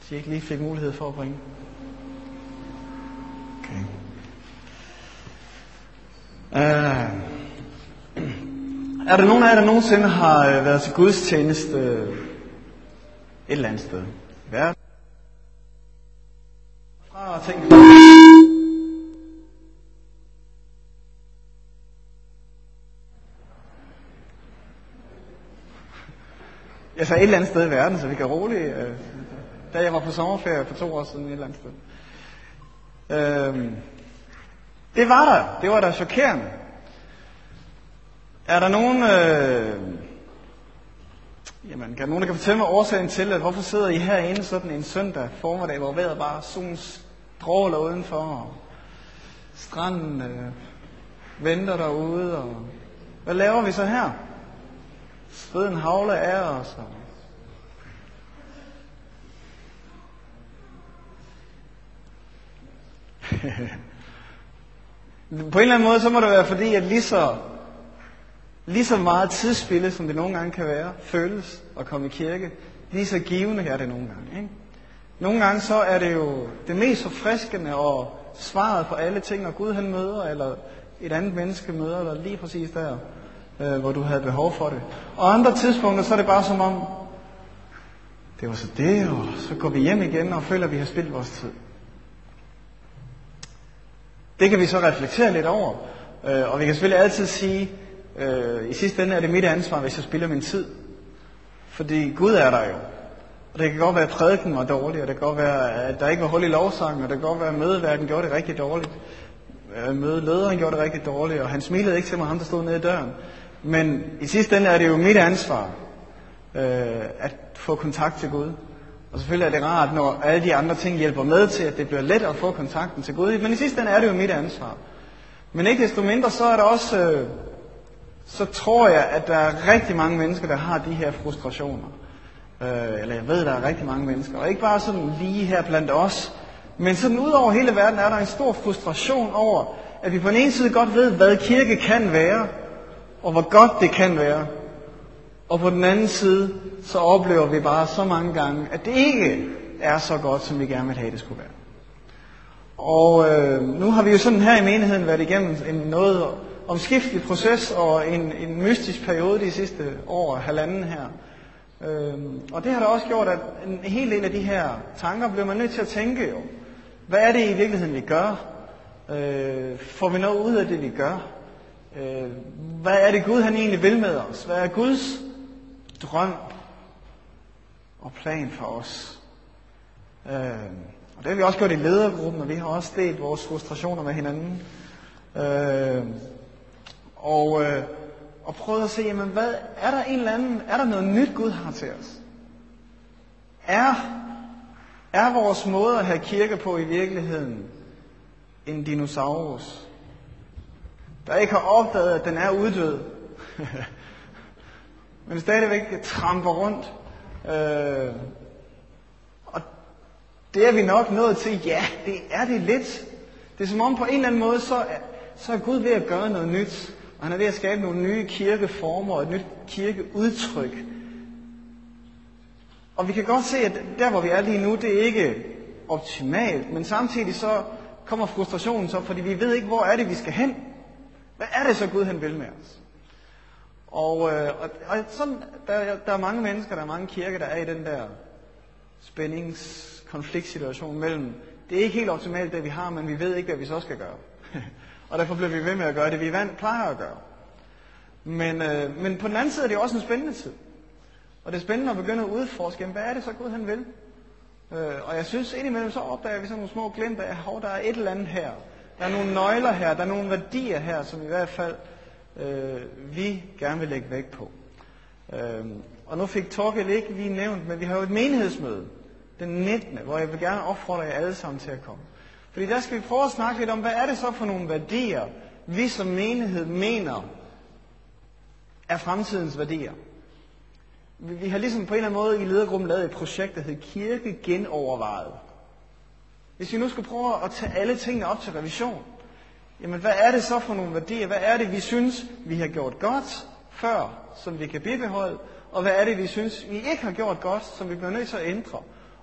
Hvis I ikke lige fik mulighed for at bringe. Okay. Er der nogen af jer, der nogensinde har været til gudstjeneste et eller andet sted? Ja. Fra at tænke. Jeg sagde et eller andet sted i verden, så vi kan roligt. Da jeg var på sommerferie for 2 år siden et eller andet sted. Det var der. Det var da chokerende. Er der nogen... Jamen, kan nogen, der kan fortælle mig årsagen til, at hvorfor sidder I herinde sådan en søndag formiddag, hvor vejret bare solen stråler udenfor, og stranden venter derude, og hvad laver vi så her? Sveden havler af os. På en eller anden måde, så må det være fordi, at lige så meget tidsspilde, som det nogle gange kan være, føles at komme i kirke, lige så givende er det nogle gange. Ikke? Nogle gange så er det jo det mest forfriskende og svaret på alle ting, når Gud han møder, eller et andet menneske møder, eller lige præcis der, hvor du havde behov for det. Og andre tidspunkter, så er det bare som om, det var så det, og så går vi hjem igen og føler, at vi har spildt vores tid. Det kan vi så reflektere lidt over, og vi kan selvfølgelig altid sige, i sidste ende er det mit ansvar, hvis jeg spilder min tid. Fordi Gud er der jo. Og det kan godt være, at prædiken var dårlig, og det kan godt være, at der ikke var hul i lovsangen, og det kan godt være, at mødeværten gjorde det rigtig dårligt. Mødelederen gjorde det rigtig dårligt, og han smilede ikke til mig, ham der stod nede i døren. Men i sidste ende er det jo mit ansvar, at få kontakt til Gud. Og selvfølgelig er det rart, når alle de andre ting hjælper med til, at det bliver let at få kontakten til Gud. Men i sidste ende er det jo mit ansvar. Men ikke desto mindre, så er der også... så tror jeg, at der er rigtig mange mennesker, der har de her frustrationer. Eller jeg ved, der er rigtig mange mennesker. Og ikke bare sådan lige her blandt os, men sådan ud over hele verden er der en stor frustration over, at vi på den ene side godt ved, hvad kirke kan være, og hvor godt det kan være. Og på den anden side, så oplever vi bare så mange gange, at det ikke er så godt, som vi gerne vil have, det skulle være. Og nu har vi jo sådan her i menigheden været igennem en noget omskiftelig proces og en mystisk periode de sidste år, halvanden her. Og det har da også gjort, at en hel del af de her tanker bliver man nødt til at tænke jo. Hvad er det i virkeligheden, vi gør? Får vi noget ud af det, vi gør? Hvad er det Gud, han egentlig vil med os? Hvad er Guds drøm og plan for os? Og det har vi også gjort i ledergruppen, og vi har også delt vores frustrationer med hinanden. Og prøvet at se, jamen, hvad er der en eller anden, er der noget nyt Gud har til os? Er vores måde at have kirke på i virkeligheden en dinosaurus, der ikke har opdaget, at den er uddød, men stadigvæk tramper rundt? Og det er vi nok nået til, ja, det er det lidt. Det er som om på en eller anden måde, så er Gud ved at gøre noget nyt. Og han er ved at skabe nogle nye kirkeformer og et nyt kirkeudtryk. Og vi kan godt se, at der hvor vi er lige nu, det er ikke optimalt. Men samtidig så kommer frustrationen så, fordi vi ved ikke, hvor er det, vi skal hen. Hvad er det så, Gud han vil med os? Og sådan, der er mange mennesker, der er mange kirker, der er i den der spændingskonfliktsituation mellem, det er ikke helt optimalt, det vi har, men vi ved ikke, hvad vi så skal gøre. Og derfor bliver vi ved med at gøre det, vi plejer at gøre. Men på den anden side er det også en spændende tid. Og det er spændende at begynde at udforske, hvad er det så Gud han vil? Og jeg synes indimellem så opdager vi sådan nogle små glimt af, at der er et eller andet her. Der er nogle nøgler her, der er nogle værdier her, som i hvert fald vi gerne vil lægge vægt på. Og nu fik Torkel ikke lige nævnt, men vi har jo et menighedsmøde den 19., hvor jeg vil gerne opfordre jer alle sammen til at komme. Fordi der skal vi prøve at snakke lidt om, hvad er det så for nogle værdier, vi som menighed mener er fremtidens værdier. Vi har ligesom på en eller anden måde i ledergruppen lavet et projekt, der hedder Kirke Genovervejet. Hvis vi nu skal prøve at tage alle tingene op til revision, jamen hvad er det så for nogle værdier? Hvad er det, vi synes, vi har gjort godt før, som vi kan bibeholde? Og hvad er det, vi synes, vi ikke har gjort godt, som vi bliver nødt til at ændre?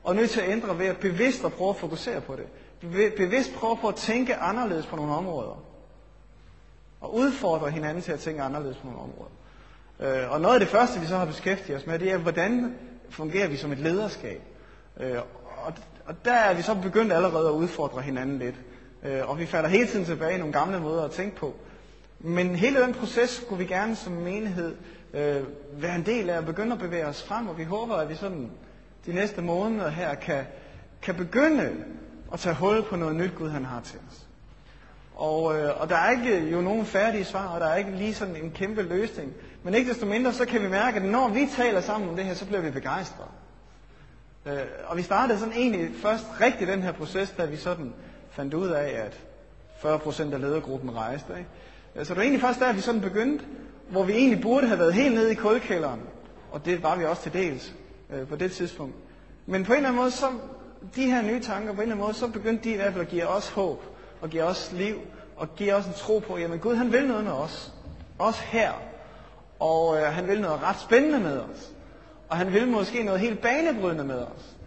og nødt til at ændre ved at bevidst at prøve at fokusere på det. Bevidst prøve på at tænke anderledes på nogle områder. Og udfordre hinanden til at tænke anderledes på nogle områder. Og noget af det første, vi så har beskæftiget os med, det er, hvordan fungerer vi som et lederskab. Og der er vi så begyndt allerede at udfordre hinanden lidt. Og vi falder hele tiden tilbage i nogle gamle måder at tænke på. Men hele den proces skulle vi gerne som menighed være en del af at begynde at bevæge os frem. Og vi håber, at vi sådan de næste måneder her kan begynde at tage hul på noget nyt, Gud han har til os. Og der er ikke jo nogen færdige svar, og der er ikke lige sådan en kæmpe løsning. Men ikke desto mindre, så kan vi mærke, at når vi taler sammen om det her, så bliver vi begejstrede. Og vi startede sådan egentlig først rigtig den her proces, da vi sådan fandt ud af, at 40% af ledergruppen rejste. Ikke? Så det var egentlig først der, vi sådan begyndte, hvor vi egentlig burde have været helt nede i kulkælderen. Og det var vi også til dels på det tidspunkt. Men på en eller anden måde, så de her nye tanker, på en eller anden måde, så begyndte de i hvert fald at give os håb, og give os liv, og give os en tro på, jamen Gud han vil noget med os. Også her. Og han vil noget ret spændende med os. Og han vil måske noget helt banebrydende med os.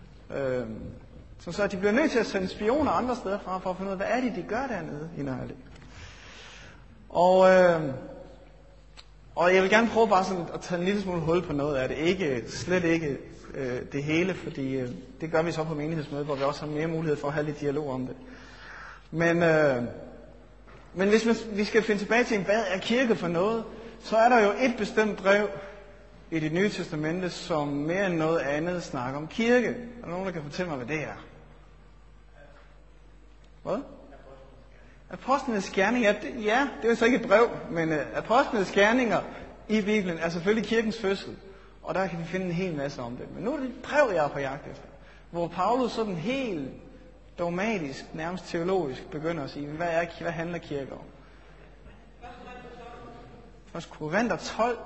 Så at de bliver nødt til at sende spioner andre steder fra, for at finde ud af, hvad er det, de gør dernede i Nørre. Og jeg vil gerne prøve bare sådan at tage en lille smule hul på noget af det. Slet ikke det hele, fordi det gør vi så på menighedsmødet, hvor vi også har mere mulighed for at have lidt dialog om det. Men hvis vi skal finde tilbage til, hvad er kirke for noget, så er der jo et bestemt brev i Det Nye Testamente, som mere end noget andet snakker om kirke. Er der nogen, der kan fortælle mig, hvad det er? Hvad? Apostlenes gerninger, ja, det er jo så ikke et brev, men apostlenes gerninger i Bibelen er selvfølgelig kirkens fødsel. Og der kan vi finde en hel masse om det. Men nu er det et brev, jeg er på jagt efter, hvor Paulus sådan helt dogmatisk, nærmest teologisk, begynder at sige, hvad handler kirke om? Først Korinther 12.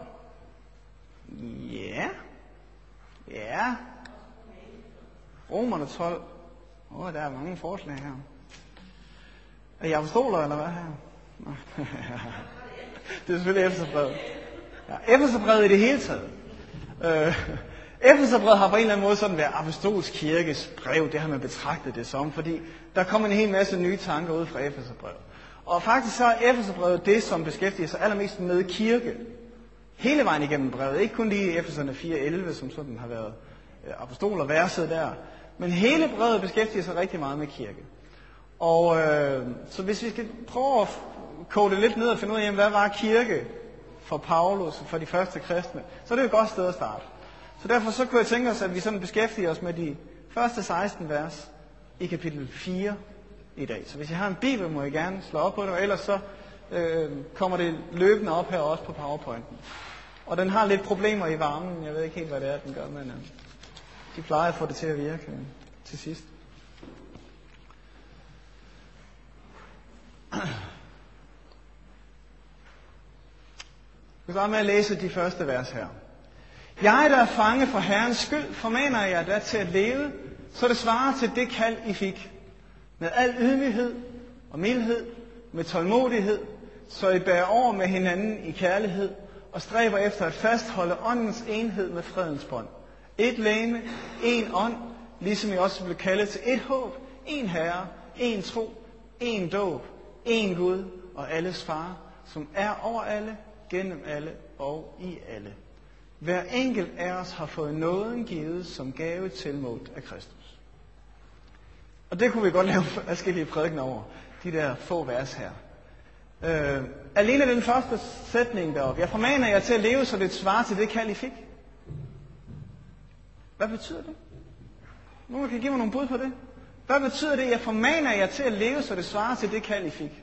Ja. Romerne 12. Der er mange forslag her. Er I apostoler, eller hvad her? Det er selvfølgelig Efeserbrevet. Ja, Efeserbrevet i det hele taget. Efeserbrevet har på en eller anden måde sådan været apostolsk kirkes brev, det har man betragtet det som, fordi der kommer en hel masse nye tanker ud fra Efeserbrevet. Og faktisk så er Efeserbrevet det, som beskæftiger sig allermest med kirke. Hele vejen igennem brevet. Ikke kun lige Efeserne 4:11, som sådan har været apostolerverset der. Men hele brevet beskæftiger sig rigtig meget med kirke. Og så hvis vi skal prøve at koge det lidt ned og finde ud af, hvad var kirke for Paulus, for de første kristne, så er det jo et godt sted at starte. Så derfor så kunne jeg tænke os, at vi sådan beskæftiger os med de første 16 vers i kapitel 4 i dag. Så hvis I har en bibel, må I gerne slå op på det, og ellers så kommer det løbende op her også på PowerPointen. Og den har lidt problemer i varmen. Jeg ved ikke helt, hvad det er, den gør, men de plejer at få det til at virke til sidst. Vi starter med at læse de første vers her. Jeg, der er fange for Herrens skyld, formaner jer da til at leve, så det svarer til det kald, I fik. Med al ydmyghed og mildhed, med tålmodighed, så I bærer over med hinanden i kærlighed, og stræber efter at fastholde åndens enhed med fredens bånd. Et legeme, en ånd, ligesom I også blev kaldet til et håb, en Herre, en tro, en dåb, en Gud og alles far, som er over alle, gennem alle og i alle. Hver enkelt af os har fået nåden givet som gave tilmålt af Kristus. Og det kunne vi godt lave forskellige prædikener over, de der få vers her. Alene den første sætning deroppe. Jeg formaner jer til at leve, så det svarer til det kald, I fik. Hvad betyder det? Nogen kan give mig nogle bud på det. Hvad betyder det? Jeg formaner jer til at leve, så det svarer til det kald, I fik.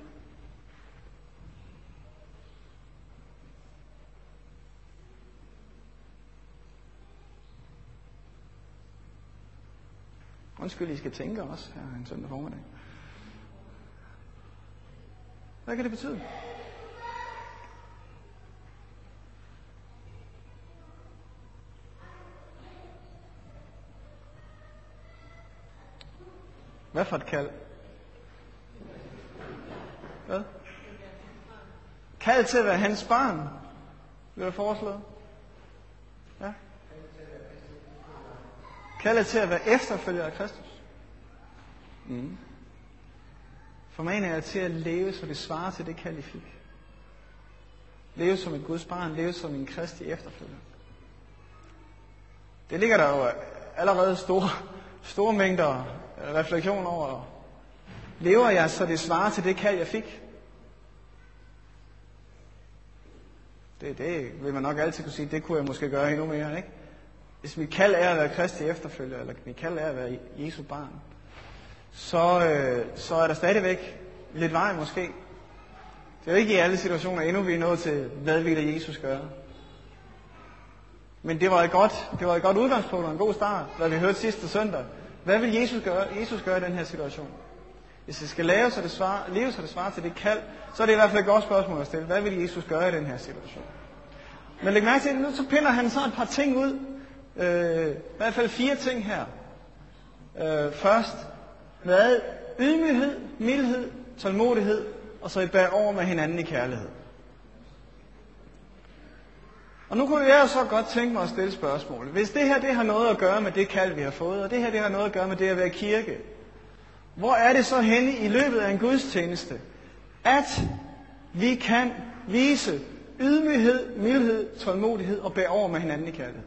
Undskyld, I skal tænke også her en søndag formiddag. Hvad kan det betyde? Hvad for et kald? Hvad? Kald til at være hans barn, bliver der foreslået. Ja. Kaldet til at være efterfølger af Kristus. Formaner jeg til at leve, så det svarer til det kald, I fik. Leve som et Guds barn, leve som en Kristi efterfølger. Det ligger der jo allerede store mængder refleksion over. Lever jeg, så det svarer til det kald, jeg fik? Det vil man nok altid kunne sige, det kunne jeg måske gøre endnu mere, ikke? Hvis mit kald er at være Kristi efterfølger, eller mit kald er at være Jesu barn, så er der stadigvæk lidt vej måske. Det er jo ikke i alle situationer endnu, vi er nået til, hvad vil Jesus gøre? Men det var et godt udgangspunkt og en god start, hvad vi hørte sidste søndag. Hvad vil Jesus gøre i den her situation? Hvis det skal leve, så det svarer til det kald, så er det i hvert fald et godt spørgsmål at stille. Hvad vil Jesus gøre i den her situation? Men læg mærke til, at nu så pinder han så et par ting ud. I hvert fald 4 ting her. Først, hvad? Ydmyghed, mildhed, tålmodighed, og så I bære over med hinanden i kærlighed. Og nu kunne jeg jo så godt tænke mig at stille spørgsmål. Hvis det her det har noget at gøre med det kald, vi har fået, og det her det har noget at gøre med det at være kirke, hvor er det så henne i løbet af en gudstjeneste, at vi kan vise ydmyghed, mildhed, tålmodighed og bære over med hinanden i kærlighed?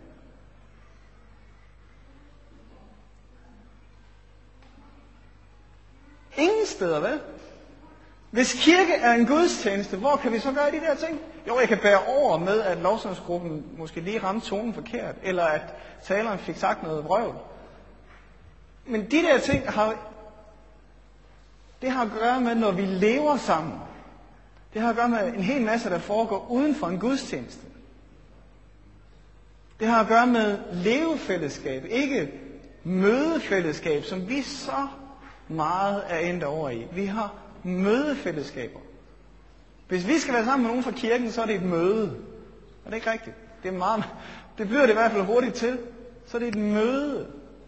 Ingen steder, vel? Hvis kirke er en gudstjeneste, hvor kan vi så gøre de der ting? Jo, jeg kan bære over med, at lovsangsgruppen måske lige ramte tonen forkert, eller at taleren fik sagt noget vrøvl. Men de der ting det har at gøre med, når vi lever sammen. Det har at gøre med en hel masse, der foregår uden for en gudstjeneste. Det har at gøre med levefællesskab, ikke mødefællesskab, som vi så meget er endt over i. Vi har mødefællesskaber. Hvis vi skal være sammen med nogen fra kirken, så er det et møde. Er det ikke rigtigt? Det bliver det i hvert fald hurtigt til. Så er det et møde.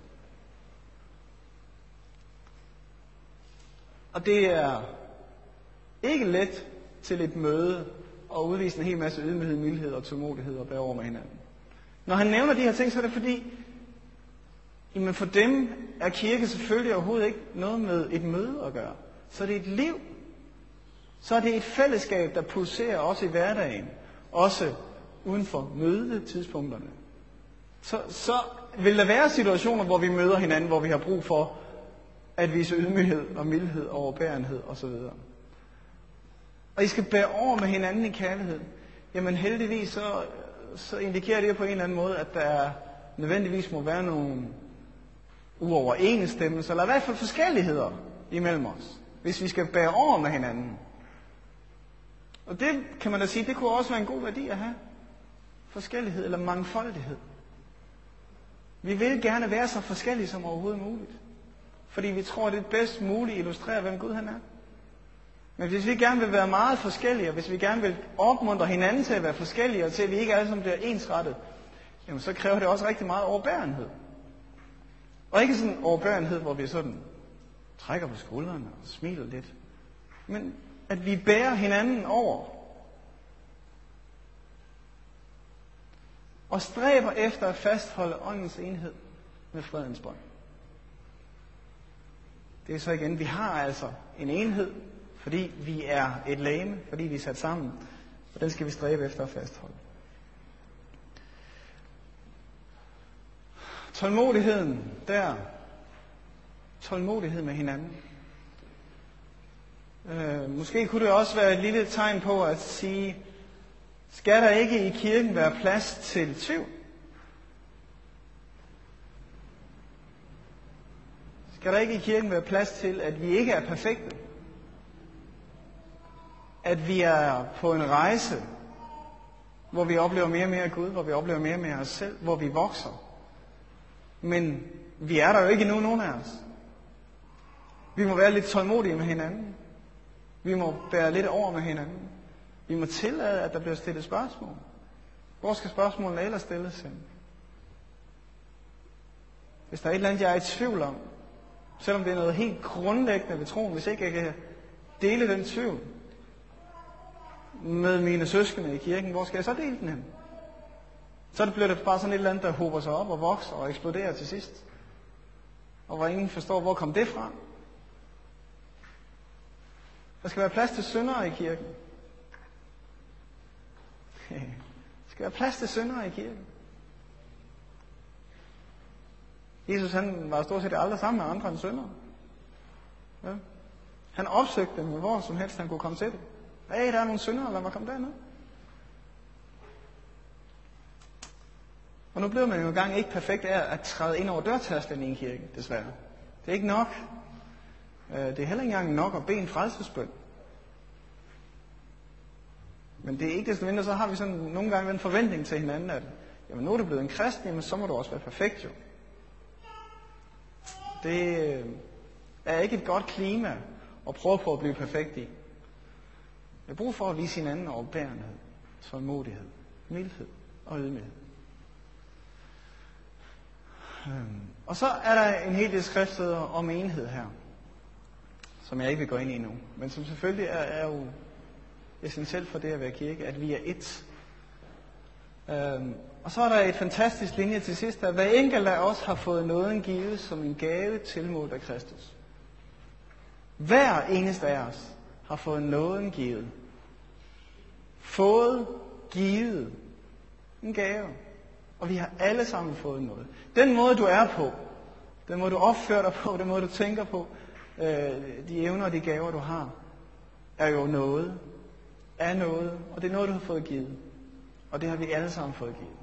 Og det er ikke let til et møde at udvise en hel masse ydmyghed, mildhed og tålmodighed og bære over med hinanden. Når han nævner de her ting, så er det fordi, jamen for dem er kirke selvfølgelig overhovedet ikke noget med et møde at gøre. Så er det et liv. Så er det et fællesskab, der pulserer også i hverdagen. Også uden for mødetidspunkterne. Så vil der være situationer, hvor vi møder hinanden, hvor vi har brug for at vise ydmyghed og mildhed og overbærenhed osv. Og I skal bære over med hinanden i kærlighed. Jamen heldigvis så indikerer det på en eller anden måde, at der nødvendigvis må være nogle uoverensstemmelser, eller i hvert fald forskelligheder imellem os, hvis vi skal bære over med hinanden. Og det kan man da sige, det kunne også være en god værdi at have. Forskellighed eller mangfoldighed. Vi vil gerne være så forskellige som overhovedet muligt. Fordi vi tror, at det bedst muligt illustrerer, hvem Gud han er. Men hvis vi gerne vil være meget forskellige, og hvis vi gerne vil opmuntre hinanden til at være forskellige, og til at vi ikke alle sammen bliver ensrettet, jamen så kræver det også rigtig meget overbærenhed. Og ikke sådan overbærenhed, hvor vi sådan trækker på skuldrene og smiler lidt. Men at vi bærer hinanden over. Og stræber efter at fastholde åndens enhed med fredens bånd. Det er så igen, vi har altså en enhed, fordi vi er et legeme, fordi vi er sat sammen. Og den skal vi stræbe efter at fastholde. Tålmodigheden der. Tålmodighed med hinanden. Måske kunne det også være et lille tegn på at sige, skal der ikke i kirken være plads til tvivl? Skal der ikke i kirken være plads til, at vi ikke er perfekte? At vi er på en rejse, hvor vi oplever mere og mere af Gud, hvor vi oplever mere og mere af os selv, hvor vi vokser. Men vi er der jo ikke endnu, nogen af os. Vi må være lidt tålmodige med hinanden. Vi må bære lidt over med hinanden. Vi må tillade, at der bliver stillet spørgsmål. Hvor skal spørgsmålene ellers stilles hen? Hvis der er et eller andet, jeg er i tvivl om, selvom det er noget helt grundlæggende ved troen, hvis ikke jeg kan dele den tvivl med mine søskende i kirken, hvor skal jeg så dele den hen? Så bliver det bare sådan et eller andet, der hober sig op og vokser og eksploderer til sidst. og hvor ingen forstår, hvor kom det fra. Der skal være plads til syndere i kirken. Der skal være plads til syndere i kirken. Jesus han var stort set aldrig sammen med andre end syndere. Ja. Han opsøgte dem hvor som helst han kunne komme til det. Hey, der er nogle syndere, lad mig komme derned. Og nu bliver man jo engang ikke perfekt af at træde ind over dørtærsklen i en kirke, desværre. Det er ikke nok. Det er heller ikke engang nok at bede en frelsesbøn. Men det er ikke desto mindre, så har vi sådan nogle gange en forventning til hinanden, at jamen, nu er du blevet en kristen, jamen, så må du også være perfekt jo. Det er ikke et godt klima at prøve på at blive perfekt i. Jeg har brug for at vise hinanden overbærenhed, tålmodighed, mildhed og ydmyghed. Og så er der en hel del skriftsteder om enhed her, som jeg ikke vil gå ind i nu, men som selvfølgelig er jo essentielt for det at være kirke, at vi er ét. Og så er der et fantastisk linje til sidst, at hver enkelt af os har fået nåden givet som en gave tilmålt af Kristus. Hver eneste af os har fået nåden givet. Fået givet en gave. Og vi har alle sammen fået noget. Den måde du er på, den måde du opfører dig på, den måde du tænker på, de evner og de gaver du har, er jo noget, er noget, og det er noget du har fået givet. Og det har vi alle sammen fået givet.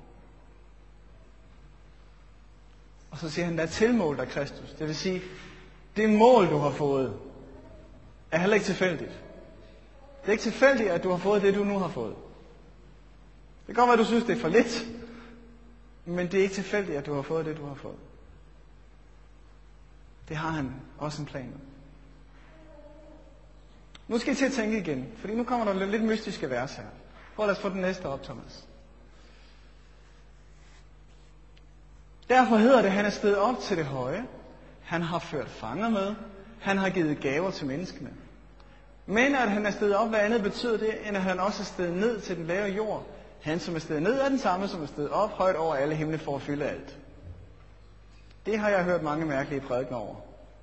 Og så siger han, der er tilmålt af Kristus. Det vil sige, det mål du har fået, er heller ikke tilfældigt. Det er ikke tilfældigt, at du har fået det, du nu har fået. Det kan godt være, at du synes, det er for lidt, men det er ikke tilfældigt, at du har fået det, du har fået. Det har han også en plan med. Nu skal I til at tænke igen, fordi nu kommer der lidt mystiske vers her. Prøv lad os få den næste op, Thomas. Derfor hedder det, at han er steget op til det høje. Han har ført fanger med. Han har givet gaver til menneskene. Men at han er steget op, hvad andet betyder det, end at han også er steget ned til den lave jord. Han, som er steget ned, er den samme, som er steget op højt over alle himle for at fylde alt. Det har jeg hørt mange mærkelige prædikener over.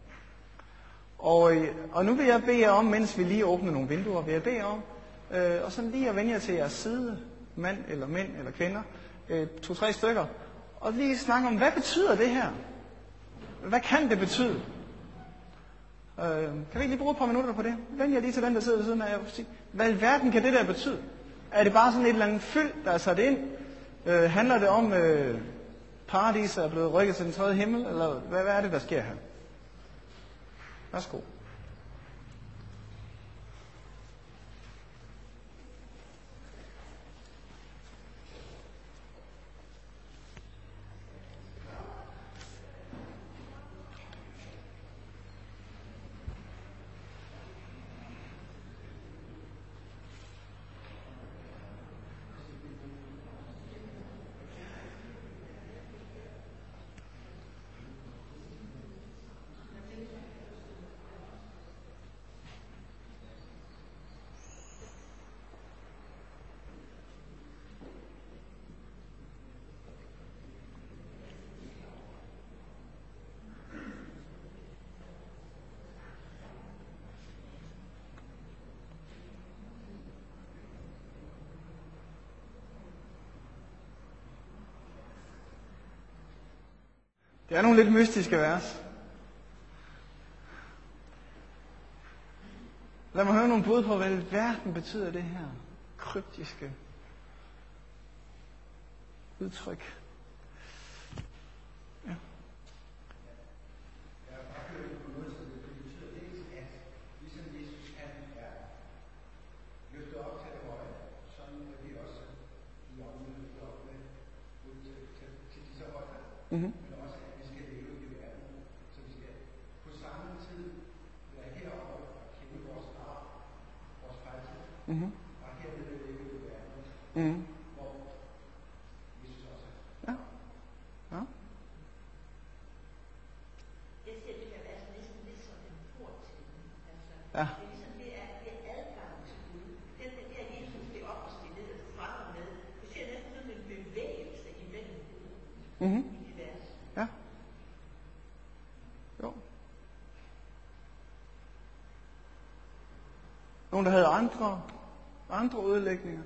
Og nu vil jeg bede jer om, mens vi lige åbner nogle vinduer, vil jeg bede om, og sådan lige at vende jer til jeres side, mænd eller kvinder, 2-3 stykker, og lige snakke om, hvad betyder det her? Hvad kan det betyde? Kan vi ikke lige bruge et par minutter på det? Vend jer lige til den, der sidder ved siden af jer og sige, hvad i verden kan det der betyde? Er det bare sådan et eller andet fyld, der er sat ind? Handler det om, paradiset er blevet rykket til den tredje himmel? Eller hvad er det, der sker her? Værsgo. Det er nogle lidt mystiske vers. Lad mig høre nogle bud på, hvad i verden betyder det her kryptiske udtryk. Ja. Mm-hmm. Mm-hmm. Mm-hmm. Ja. Ja. Jeg siger, det kan være næsten lidt som en port til den. Altså, Ja. det er ligesom, det er adgang til Gud. Den der Jesus det op og stille ned fra og med. Det ser næsten sådan en bevægelse imellem Gud Mm-hmm. i det vers. Ja. Nogen, der havde andre udlægninger.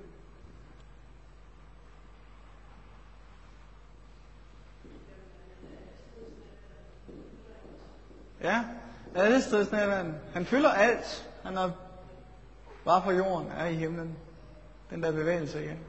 Ja, alle stedsnærværende. Han fylder alt. Han er bare på jorden, er i himlen. Den der bevægelse igen.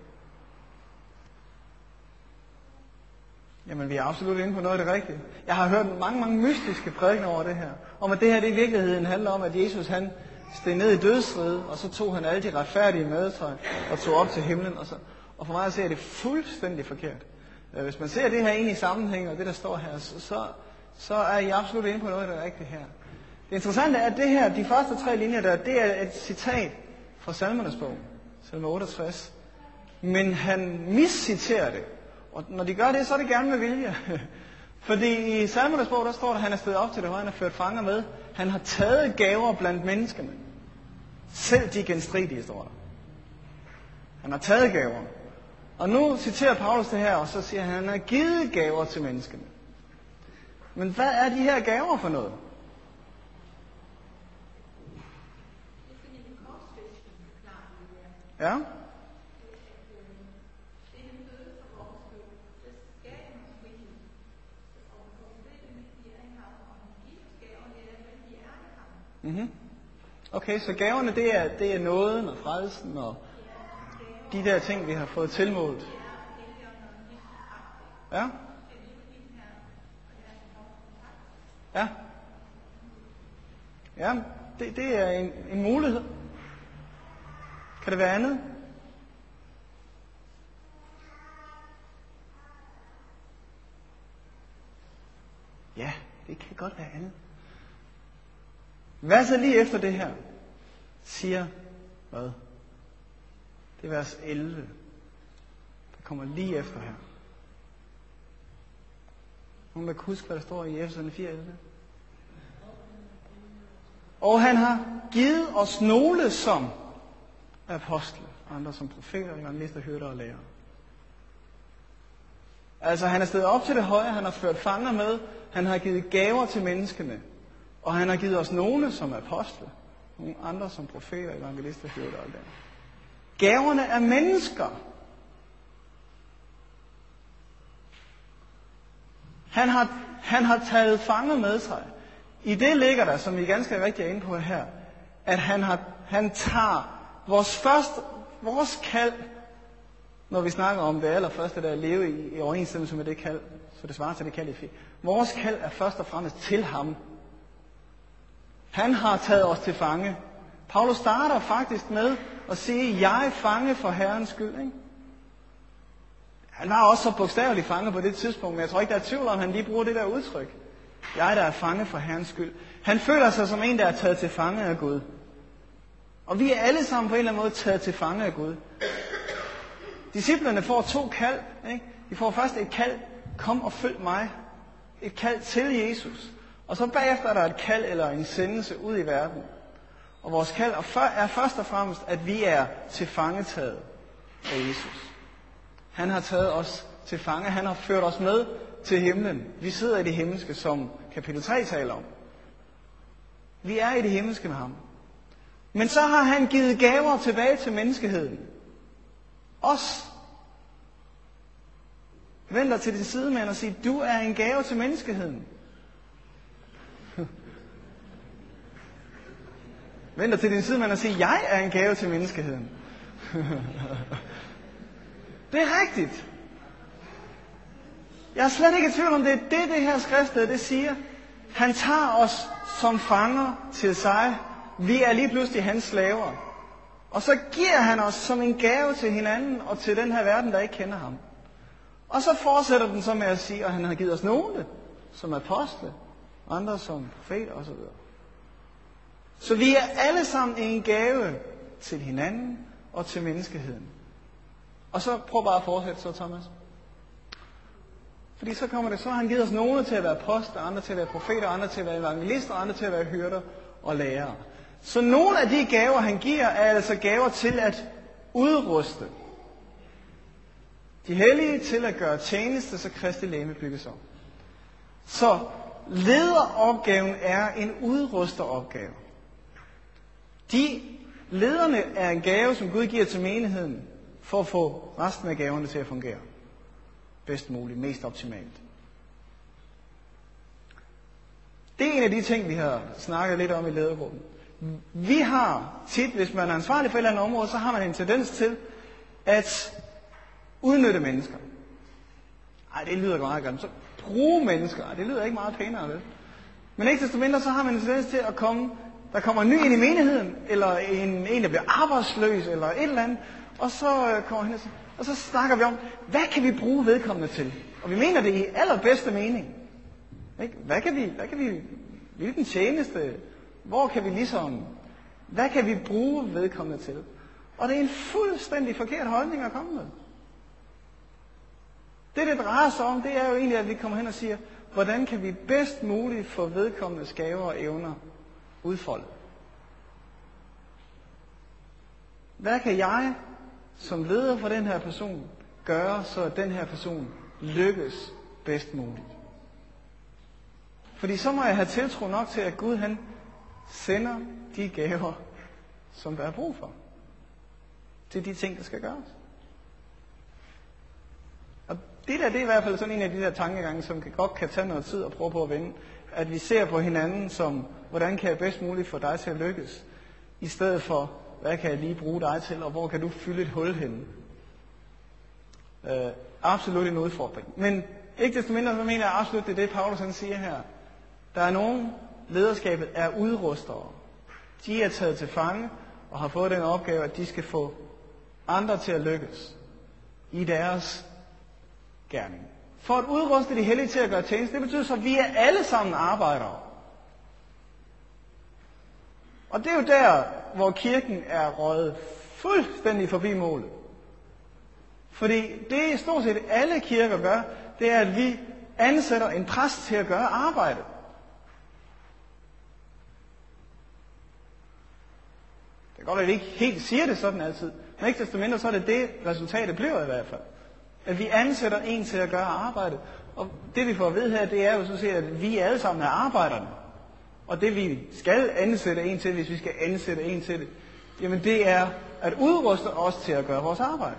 Jamen, vi er absolut inde på noget af det rigtige. Jeg har hørt mange mystiske prædikener over det her. Om at det her det i virkeligheden handler om, at Jesus han steg ned i dødsriget, og så tog han alle de retfærdige med sig og tog op til himlen. Og for mig at se, er det fuldstændig forkert. Hvis man ser det her ind i sammenhæng, og det der står her, så er I absolut inde på noget af det rigtige her. Det interessante er, at det her, de første 3 linjer der, det er et citat fra Salmernes bog, salme 68. Men han misciterer det. Og når de gør det, så er det gerne med vilje. Fordi i Salmernes bog, der står der, at han er steget op til det høje, han har ført fanger med. Han har taget gaver blandt menneskene. Selv de genstridige, står der. Han har taget gaver. Og nu citerer Paulus det her, og så siger han, at han har givet gaver til menneskene. Men hvad er de her gaver for noget? Ja? Mm-hmm. Okay, så gaverne det er nåden og frelsen og de der ting, vi har fået tilmålt. Ja? Ja? Ja, det er en mulighed. Kan det være andet? Ja, det kan godt være andet. Hvad så lige efter det her? Siger hvad? Det er vers 11. Der kommer lige efter her. Nogen der kan huske, hvad der står i Efeserne 4:11? Og han har givet os nogle som apostle, andre som profeter, evangelister, hyrder og lærere. Altså han er steget op til det høje, han har ført fanger med, han har givet gaver til menneskene, og han har givet os nogle som apostle, nogle andre som profeter, evangelister, hyrder og lærere. Gaverne er mennesker. Han har taget fanger med sig. I det ligger der, som vi ganske rigtig er inde på her, at han tager vores kald, når vi snakker om det allerførste, der er at leve i overensstemmelse med det kald, så det svarer til det kald i 4. Vores kald er først og fremmest til ham. Han har taget os til fange. Paulus starter faktisk med at sige, jeg er fange for Herrens skyld. Ikke? Han var også så bogstaveligt fange på det tidspunkt, men jeg tror ikke, der er tvivl om, han lige bruger det der udtryk. Jeg der er fange for Herrens skyld. Han føler sig som en, der er taget til fange af Gud. Og vi er alle sammen på en eller anden måde taget til fange af Gud. Disciplerne får 2 kald. Ikke? De får først et kald, kom og følg mig. Et kald til Jesus. Og så bagefter er der et kald eller en sendelse ud i verden. Og vores kald er først og fremmest, at vi er til fangetaget af Jesus. Han har taget os til fange. Han har ført os med til himlen. Vi sidder i det himmelske, som kapitel 3 taler om. Vi er i det himmelske med ham. Men så har han givet gaver tilbage til menneskeheden. Os. Vend dig til din sidemand og sig, du er en gave til menneskeheden. Vend dig til din sidemand og sig, jeg er en gave til menneskeheden. Det er rigtigt. Jeg er slet ikke i tvivl om, det er det her skriftsted, det siger. Han tager os som fanger til sig. Vi er lige pludselig hans slaver. Og så giver han os som en gave til hinanden og til den her verden, der ikke kender ham. Og så fortsætter den så med at sige, at han har givet os nogle som apostle, andre som profeter osv. Så vi er alle sammen en gave til hinanden og til menneskeheden. Og så prøv bare at fortsætte så, Thomas. Fordi så kommer det, så har han givet os nogle til at være apostler, andre til at være profeter, andre til at være evangelister, andre til at være hyrder og lærere. Så nogle af de gaver, han giver, er altså gaver til at udruste de hellige, til at gøre tjeneste, så Kristi legeme bygges op. Så lederopgaven er en udrusteropgave. De Lederne er en gave, som Gud giver til menigheden, for at få resten af gaverne til at fungere bedst muligt, mest optimalt. Det er en af de ting, vi har snakket lidt om i ledergruppen. Vi har tit, hvis man er ansvarlig for et eller andet område, så har man en tendens til at udnytte mennesker. Ej, det lyder meget godt. Så bruge mennesker. Ej, det lyder ikke meget pænere, vel? Men ikke desto mindre, så har man en tendens til at der kommer en ny ind i menigheden, eller en der bliver arbejdsløs, eller et eller andet, og så kommer hen og så snakker vi om, hvad kan vi bruge vedkommende til? Og vi mener det i allerbedste mening. Ikke? Hvilken tjeneste? Hvor kan vi hvad kan vi bruge vedkommende til? Og det er en fuldstændig forkert holdning at komme med. Det drejer sig om, det er jo egentlig, at vi kommer hen og siger, hvordan kan vi bedst muligt få vedkommendes gaver og evner udfoldet? Hvad kan jeg som leder for den her person gøre, så at den her person lykkes bedst muligt? Fordi så må jeg have tiltro nok til, at Gud han sender de gaver, som der er brug for. Til de ting, der skal gøres. Og det er i hvert fald sådan en af de der tankegange, som godt kan tage noget tid at prøve på at vende. At vi ser på hinanden som, hvordan kan jeg bedst muligt få dig til at lykkes? I stedet for, hvad kan jeg lige bruge dig til, og hvor kan du fylde et hul henne? Absolut en udfordring. Men ikke desto mindre, så mener jeg absolut, det er det, Paulus han siger her. Der er nogen, lederskabet er udrustere. De er taget til fange og har fået den opgave, at de skal få andre til at lykkes i deres gerning. For at udruste de hellige til at gøre tjeneste, det betyder så, at vi er alle sammen arbejdere. Og det er jo der, hvor kirken er røget fuldstændig forbi målet. Fordi det stort set alle kirker gør, det er, at vi ansætter en præst til at gøre arbejdet. Det kan godt være, at vi ikke helt siger det sådan altid, men ikke desto mindre, så er det resultatet bliver i hvert fald. At vi ansætter en til at gøre arbejdet. Og det vi får at vide her, det er jo så at sige, at vi alle sammen er arbejderne. Og det vi skal ansætte en til, hvis vi skal ansætte en til det, jamen det er at udruste os til at gøre vores arbejde.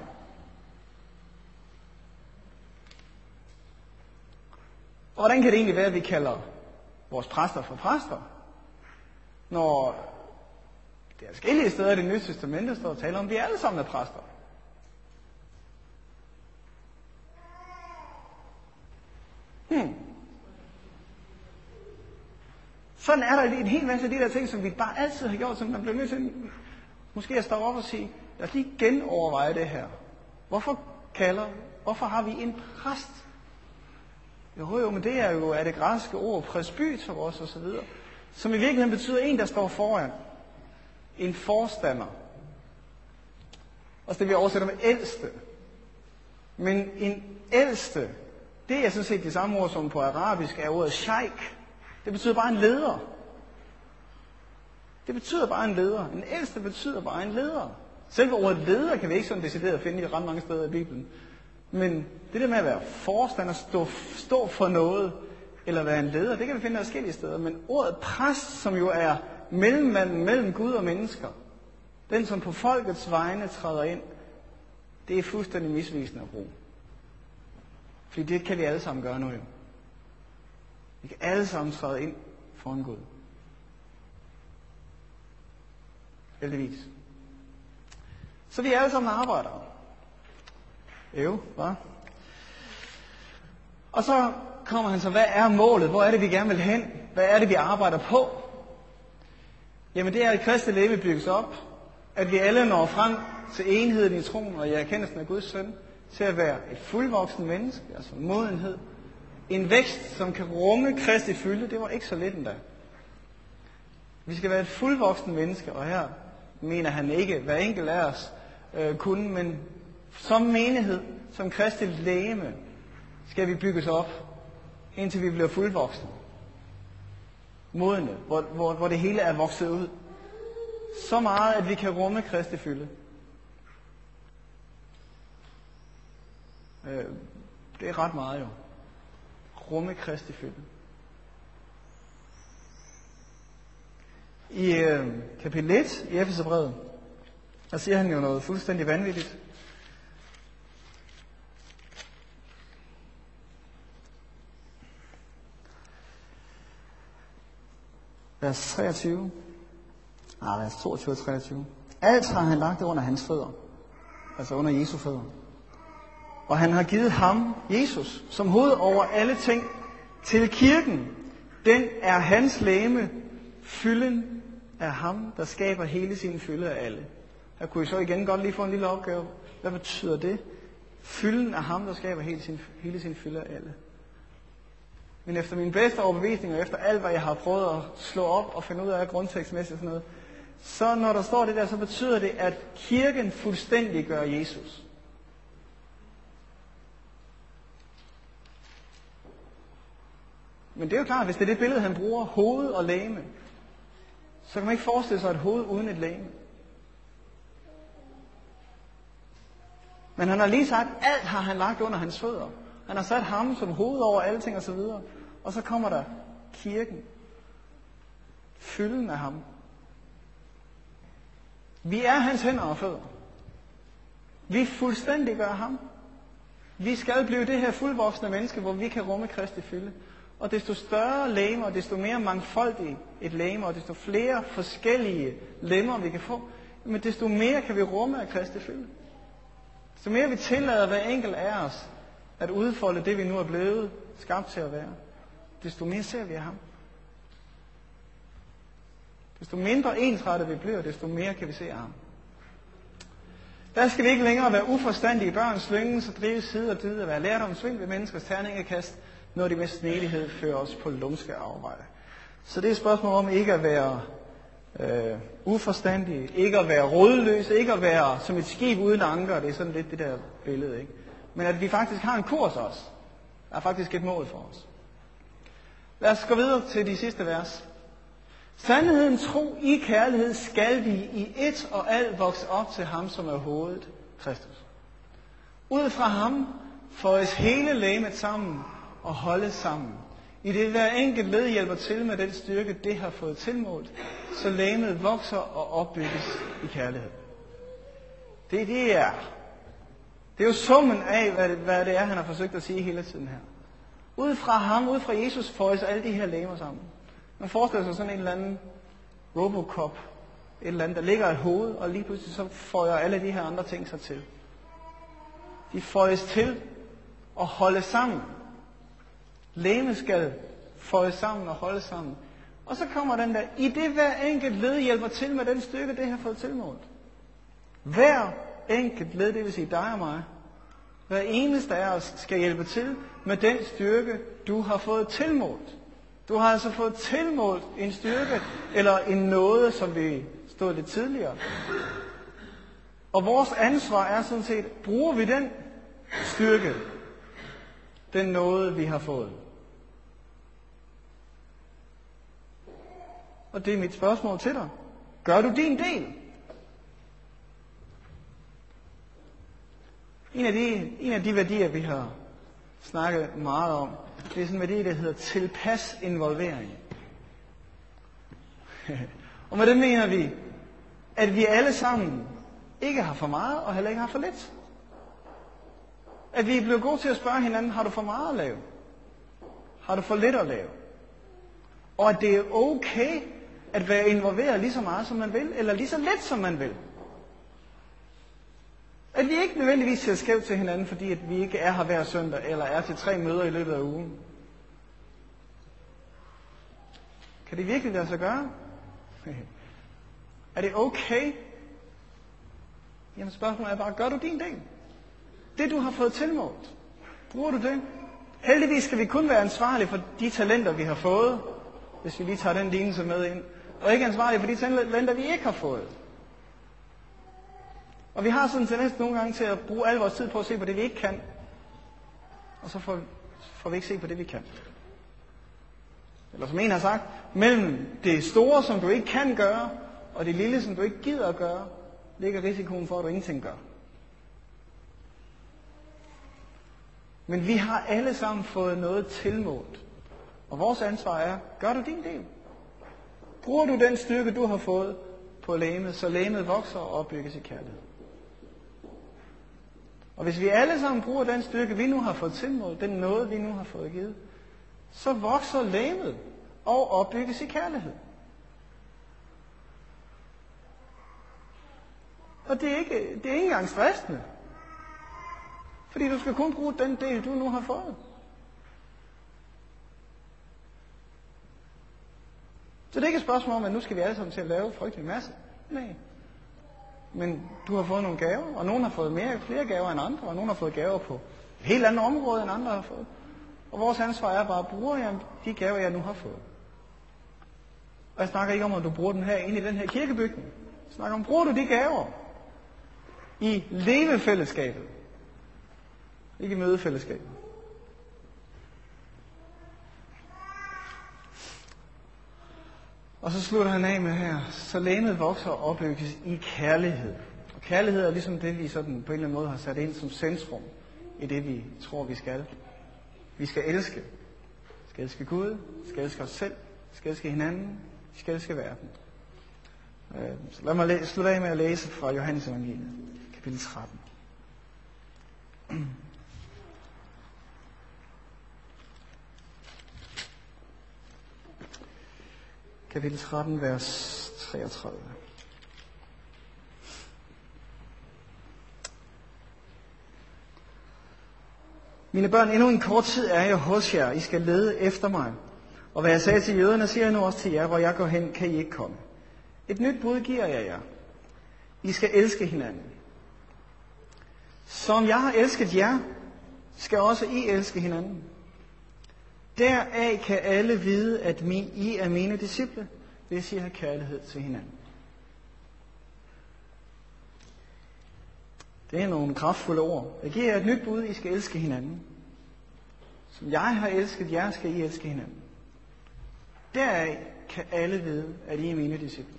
Og hvordan kan det egentlig være, at vi kalder vores præster for præster? Når det er forskellige steder i Det Nye Testamente, står og taler om, at vi alle sammen er præster. Sådan er der en hel masse af de der ting, som vi bare altid har gjort, som man bliver nødt til måske at stoppe op og sige, lad os lige genoverveje det her. Hvorfor har vi en præst? Jo, men det er jo af det græske ord presbyteros og så videre, som i virkeligheden betyder en, der står foran. En forstander. Og det vi oversætter med ældste. Men en ældste, det er sådan set det samme ord som på arabisk er ordet sheikh. Det betyder bare en leder. Det betyder bare en leder. En ældste betyder bare en leder. Selve ordet leder kan vi ikke sådan decideret finde i ret mange steder i Bibelen. Men det der med at være forstander, stå for noget, eller være en leder, det kan vi finde forskellige steder. Men ordet præst, som jo er mellemmanden mellem Gud og mennesker, den som på folkets vegne træder ind, det er fuldstændig misvisende at bruge. Fordi det kan vi alle sammen gøre nu jo. Vi kan alle sammen træde ind foran Gud. Heldigvis. Så vi er alle sammen arbejdere. Jo, hva? Og så kommer han så, hvad er målet? Hvor er det, vi gerne vil hen? Hvad er det, vi arbejder på? Jamen det er, at Kristi legeme bygges op. At vi alle når frem til enheden i troen og i erkendelsen af Guds søn. Til at være et fuldvoksen menneske, altså modenhed. En vækst, som kan rumme Kristi fylde, det var ikke så lidt endda. Vi skal være et fuldvoksen menneske, og her mener han ikke, hver enkelt af os kunne, men som menighed, som Kristi legeme, skal vi bygges op, indtil vi bliver fuldvoksne. Modne, hvor det hele er vokset ud. Så meget, at vi kan rumme Kristi fylde. Det er ret meget jo. Rumme Kristi fylde. I kapitel 1 i Efeserbrevet, Der siger han jo noget fuldstændig vanvittigt. Vers 23. Vers 22 og 23. Alt har han lagt under hans fødder. Altså under Jesu fødder. Og han har givet ham, Jesus, som hoved over alle ting, til kirken. Den er hans legeme, fylden af ham, der skaber hele sin fylde af alle. Her kunne I så igen godt lige få en lille opgave. Hvad betyder det? Fylden af ham, der skaber hele sin fylde af alle. Men efter min bedste overbevisning, og efter alt, hvad jeg har prøvet at slå op og finde ud af grundtekstmæssigt og sådan noget, så når der står det der, så betyder det, at kirken fuldstændig gør Jesus. Men det er jo klart, hvis det er det billede, han bruger, hoved og legeme, så kan man ikke forestille sig et hoved uden et legeme. Men han har lige sagt, at alt har han lagt under hans fødder. Han har sat ham som hoved over alle ting og så videre. Og så kommer der kirken. Fylden af ham. Vi er hans hænder og fødder. Vi fuldstændig gør ham. Vi skal blive det her fuldvoksne menneske, hvor vi kan rumme Kristi fylde. Og desto større lemmer, og desto mere mangfoldigt et lemmer, og desto flere forskellige lemmer vi kan få, men desto mere kan vi rumme af Kristi fylde. Desto mere vi tillader hver enkelt af os at udfolde det, vi nu er blevet skabt til at være, desto mere ser vi af ham. Desto mindre ensrettet vi bliver, desto mere kan vi se af ham. Der skal vi ikke længere være uforstandige børn, slynges og drives side og dyd, at være lærdomsvind ved menneskers terningekast, når de med snedighed fører os på lumske afveje. Så det er et spørgsmål om ikke at være uforstandige, ikke at være rådløse, ikke at være som et skib uden anker. Det er sådan lidt det der billede, ikke? Men at vi faktisk har en kurs også. Der er faktisk et mål for os. Lad os gå videre til de sidste vers. Sandheden, tro i kærlighed skal vi i et og alt vokse op til ham, som er hovedet, Kristus. Ud fra ham føjes hele legemet sammen og holdes sammen. I det hver enkelt led hjælper til med den styrke, det har fået tilmålt, så legemet vokser og opbygges i kærlighed. Det er jo summen af, hvad det er, han har forsøgt at sige hele tiden her. Ud fra ham, ud fra Jesus, føjes alle de her legemer sammen. Man forestiller sig sådan en eller anden Robocop, et eller andet, der ligger et hoved, og lige pludselig så føjer alle de her andre ting sig til. De føjes til og holde sammen. Legemet skal føjes sammen og holde sammen. Og så kommer den der, i det hver enkelt led hjælper til med den styrke, det har fået tilmålt. Hver enkelt led, det vil sige dig og mig, hver eneste af os skal hjælpe til med den styrke, du har fået tilmålt. Du har altså fået tilmålt en styrke, eller en nåde, som vi stod lidt tidligere. Og vores ansvar er sådan set, bruger vi den styrke, den nåde, vi har fået? Og det er mit spørgsmål til dig. Gør du din del? En af de værdier, vi har snakket meget om, det er sådan en værdi, der hedder tilpas involvering. Og med det mener vi, at vi alle sammen ikke har for meget, og heller ikke har for lidt. At vi er blevet gode til at spørge hinanden, har du for meget at lave? Har du for lidt at lave? Og at det er okay at være involveret lige så meget, som man vil, eller lige så lidt, som man vil. At vi ikke nødvendigvis ser skævt til hinanden, fordi at vi ikke er her hver søndag, eller er til 3 møder i løbet af ugen. Kan det virkelig lade sig gøre? Er det okay? Jamen spørgsmålet er bare, gør du din del? Det du har fået tilmålt, bruger du det? Heldigvis skal vi kun være ansvarlige for de talenter, vi har fået, hvis vi lige tager den lignelse med ind, og ikke ansvarlige for de talenter, vi ikke har fået. Og vi har sådan en tendens nogle gange til at bruge al vores tid på at se på det, vi ikke kan, og så får vi ikke se på det, vi kan. Eller som en har sagt, mellem det store, som du ikke kan gøre, og det lille, som du ikke gider at gøre, ligger risikoen for, at du ingenting gør. Men vi har alle sammen fået noget tilmålt. Og vores ansvar er, gør du din del? Bruger du den styrke, du har fået, på legemet, så legemet vokser og opbygges i kærlighed. Og hvis vi alle sammen bruger den styrke, vi nu har fået tilmålt, den nåde, vi nu har fået givet, så vokser legemet og opbygges i kærlighed. Og det er ikke engang stressende. Fordi du skal kun bruge den del, du nu har fået. Så det er ikke et spørgsmål om, at nu skal vi alle sammen til at lave frygtelig masse. Nej. Men du har fået nogle gaver, og nogen har fået flere gaver end andre, og nogen har fået gaver på et helt andet område, end andre har fået. Og vores ansvar er bare at bruge de gaver, jeg nu har fået. Og jeg snakker ikke om, at du bruger den her inde i den her kirkebygning. Jeg snakker om, bruger du de gaver i levefællesskabet, ikke i mødefællesskabet. Og så slutter han af med her, så legemet vokser og opbygges i kærlighed. Og kærlighed er ligesom det, vi sådan på en eller anden måde har sat ind som centrum i det, vi tror, vi skal. Vi skal elske. Vi skal elske Gud, vi skal elske os selv, vi skal elske hinanden, vi skal elske verden. Så lad mig slutte af med at læse fra Johannes Evangeliet, kapitel 13. Kapitel 13, vers 33. Mine børn, endnu en kort tid er jeg hos jer. I skal lede efter mig. Og hvad jeg sagde til jøderne, siger jeg nu også til jer. Hvor jeg går hen, kan I ikke komme. Et nyt bud giver jeg jer. I skal elske hinanden. Som jeg har elsket jer, skal også I elske hinanden. Deraf kan alle vide, at I er mine disciple, hvis I har kærlighed til hinanden. Det er nogle kraftfulde ord. Jeg giver jer et nyt bud, I skal elske hinanden. Som jeg har elsket jer, skal I elske hinanden. Deraf kan alle vide, at I er mine disciple,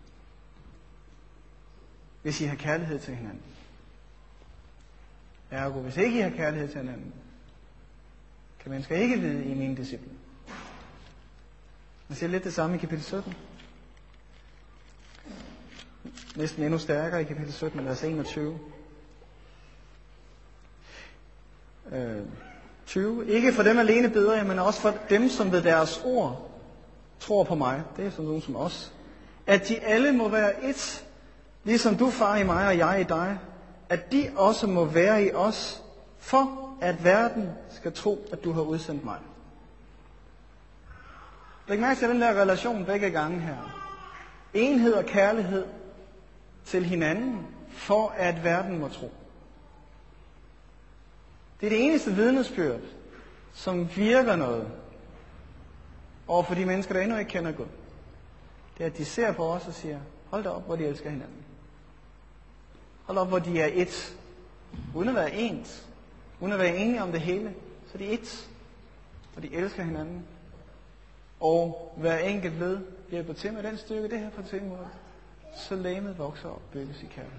hvis I har kærlighed til hinanden. Ergo, hvis ikke I har kærlighed til hinanden, kan mennesker ikke vide, at I er mine disciple. Man siger lidt det samme i kapitel 17. Næsten endnu stærkere i kapitel 17, vers 21. 20. Ikke for dem alene beder jeg, men også for dem, som ved deres ord tror på mig. Det er sådan nogen som os. At de alle må være ét, ligesom du, far, i mig og jeg i dig. At de også må være i os, for at verden skal tro, at du har udsendt mig. Læg mærke til den der relation begge gange her. Enhed og kærlighed til hinanden, for at verden må tro. Det er det eneste vidnesbyrd, som virker noget over for de mennesker, der endnu ikke kender Gud. Det er, at de ser på os og siger, hold da op, hvor de elsker hinanden. Hold op, hvor de er ét. Uden at være ens. Uden at være enige om det hele. Så de er ét. Og de elsker hinanden. Og hver enkelt led hjælper til med den styrke, det her på tilmålet. Så legemet vokser og bygges i kærlighed.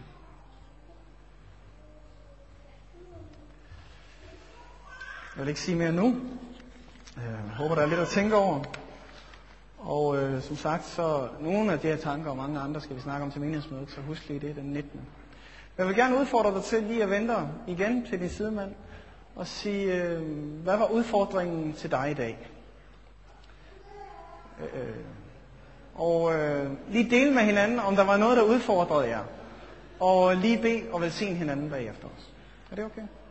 Jeg vil ikke sige mere nu. Jeg håber, der er lidt at tænke over. Og som sagt, så nogle af de her tanker og mange andre skal vi snakke om til menighedsmødet, så husk lige det den 19. Jeg vil gerne udfordre dig til lige at vente igen til din sidemand og sige, hvad var udfordringen til dig i dag? Og lige dele med hinanden, om der var noget, der udfordrede jer. Og lige bede og velsigne hinanden bagefter os. Er det okay?